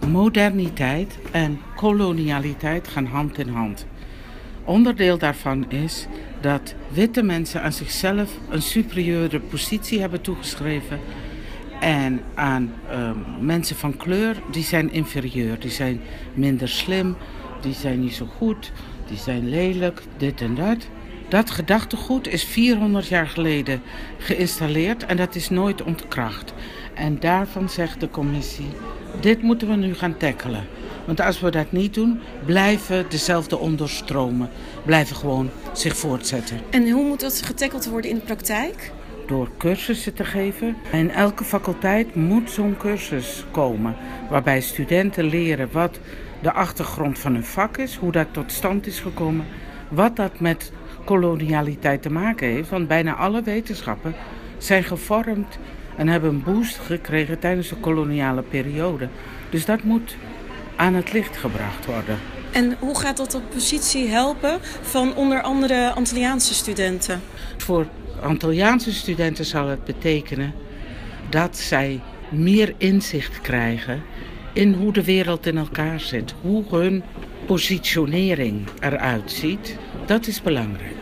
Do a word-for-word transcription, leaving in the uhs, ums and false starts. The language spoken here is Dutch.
Moderniteit en kolonialiteit gaan hand in hand. Onderdeel daarvan is dat witte mensen aan zichzelf een superieure positie hebben toegeschreven. En aan uh, mensen van kleur, die zijn inferieur. Die zijn minder slim, die zijn niet zo goed, die zijn lelijk, dit en dat. Dat gedachtegoed is vierhonderd jaar geleden geïnstalleerd en dat is nooit ontkracht. En daarvan zegt de commissie, dit moeten we nu gaan tackelen. Want als we dat niet doen, blijven dezelfde onderstromen, blijven gewoon zich voortzetten. En hoe moet dat getackeld worden in de praktijk? Door cursussen te geven. In elke faculteit moet zo'n cursus komen, waarbij studenten leren wat de achtergrond van hun vak is, hoe dat tot stand is gekomen, wat dat met kolonialiteit te maken heeft. Want bijna alle wetenschappen zijn gevormd en hebben een boost gekregen tijdens de koloniale periode. Dus dat moet aan het licht gebracht worden. En hoe gaat dat op positie helpen van onder andere Antilliaanse studenten? Voor Antilliaanse studenten zal het betekenen dat zij meer inzicht krijgen in hoe de wereld in elkaar zit. Hoe hun positionering eruit ziet. Dat is belangrijk.